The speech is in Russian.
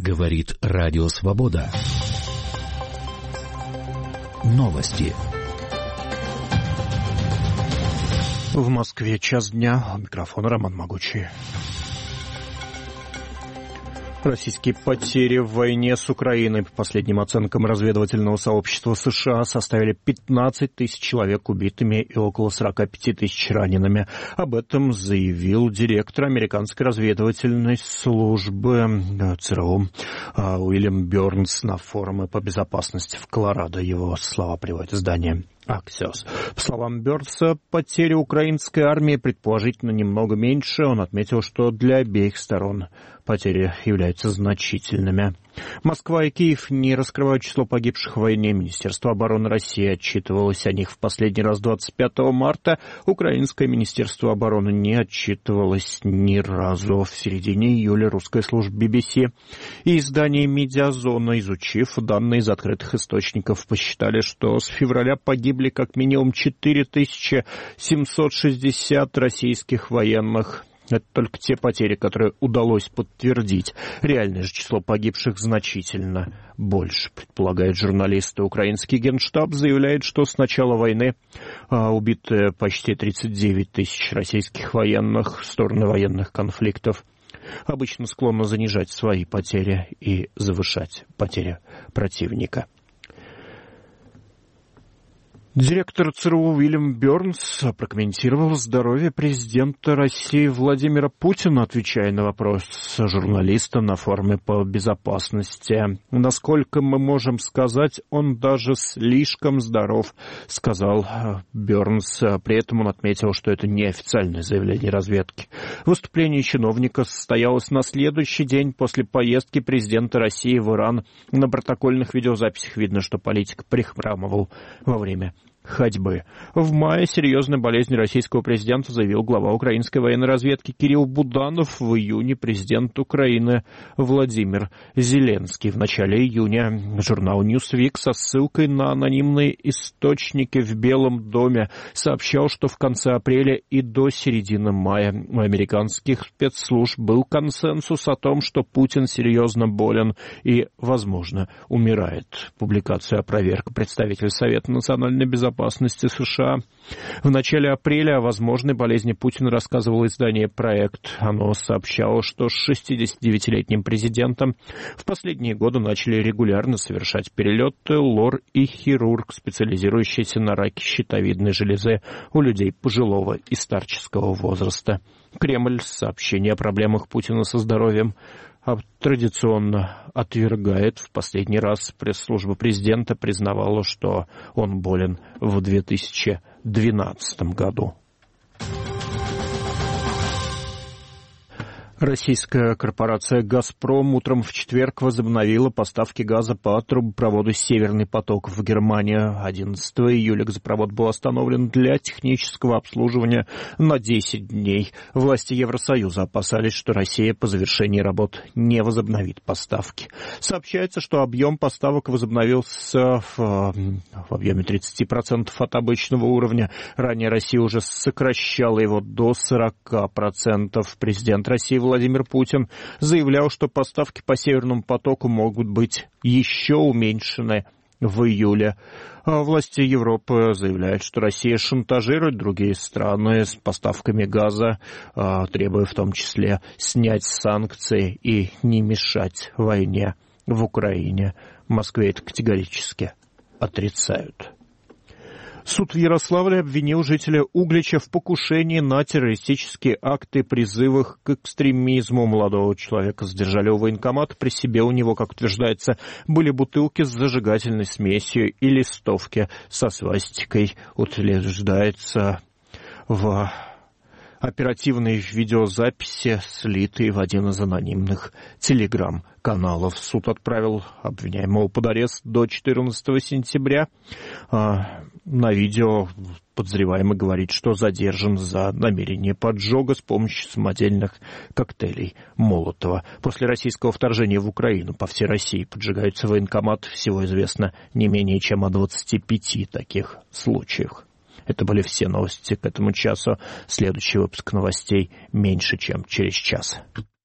Говорит Радио Свобода. Новости. В Москве час дня. У микрофона Роман Могучий. Российские потери в войне с Украиной, по последним оценкам разведывательного сообщества США, составили 15 тысяч человек убитыми и около 45 тысяч ранеными. Об этом заявил директор американской разведывательной службы ЦРУ Уильям Бёрнс на форуме по безопасности в Колорадо. Его слова приводит издание Axios. По словам Бёрнса, потери украинской армии предположительно немного меньше. Он отметил, что для обеих сторон потери являются значительными. Москва и Киев не раскрывают число погибших в войне. Министерство обороны России отчитывалось о них в последний раз 25 марта. Украинское Министерство обороны не отчитывалось ни разу. В середине июля русская служба BBC и издание «Медиазона», изучив данные из открытых источников, посчитали, что с февраля погибли как минимум 4760 российских военных. Это только те потери, которые удалось подтвердить. Реальное же число погибших значительно больше, предполагает журналист. Украинский генштаб заявляет, что с начала войны убиты почти 39 тысяч российских военных. Стороны военных конфликтов обычно склонны занижать свои потери и завышать потери противника. Директор ЦРУ Уильям Бёрнс прокомментировал здоровье президента России Владимира Путина, отвечая на вопрос журналиста на форуме по безопасности. «Насколько мы можем сказать, он даже слишком здоров», — сказал Бёрнс. При этом он отметил, что это неофициальное заявление разведки. Выступление чиновника состоялось на следующий день после поездки президента России в Иран. На протокольных видеозаписях видно, что политик прихрамывал во время ходьбы. В мае серьезной болезни российского президента заявил глава украинской военной разведки Кирилл Буданов. В июне президент Украины Владимир Зеленский. В начале июня журнал Newsweek со ссылкой на анонимные источники в Белом доме сообщал, что в конце апреля и до середины мая у американских спецслужб был консенсус о том, что Путин серьезно болен и, возможно, умирает. Публикацию опроверг представитель Совета национальной безопасности США. В начале апреля о возможной болезни Путина рассказывало издание «Проект». Оно сообщало, что с 69-летним президентом в последние годы начали регулярно совершать перелеты лор и хирург, специализирующийся на раке щитовидной железы у людей пожилого и старческого возраста. Кремль сообщение о проблемах Путина со здоровьем традиционно отвергает. В последний раз пресс-служба президента признавала, что он болен в 2012 году. Российская корпорация «Газпром» утром в четверг возобновила поставки газа по трубопроводу «Северный поток» в Германию. 11 июля газопровод был остановлен для технического обслуживания на 10 дней. Власти Евросоюза опасались, что Россия по завершении работ не возобновит поставки. Сообщается, что объем поставок возобновился в объеме 30% от обычного уровня. Ранее Россия уже сокращала его до 40%. Президент России Владимир Путин заявлял, что поставки по «Северному потоку» могут быть еще уменьшены в июле. А власти Европы заявляют, что Россия шантажирует другие страны с поставками газа, требуя в том числе снять санкции и не мешать войне в Украине. В Москве это категорически отрицают. Суд в Ярославле обвинил жителя Углича в покушении на террористические акты, призывах к экстремизму. Молодого человека задержали у военкомата. При себе у него, как утверждается, были бутылки с зажигательной смесью и листовки со свастикой. Утверждается в оперативной видеозаписи, слитые в один из анонимных телеграм-каналов. Суд отправил обвиняемого под арест до 14 сентября. На видео подозреваемый говорит, что задержан за намерение поджога с помощью самодельных коктейлей Молотова. После российского вторжения в Украину по всей России поджигаются военкоматы. Всего известно не менее чем о 25 таких случаях. Это были все новости к этому часу. Следующий выпуск новостей меньше, чем через час.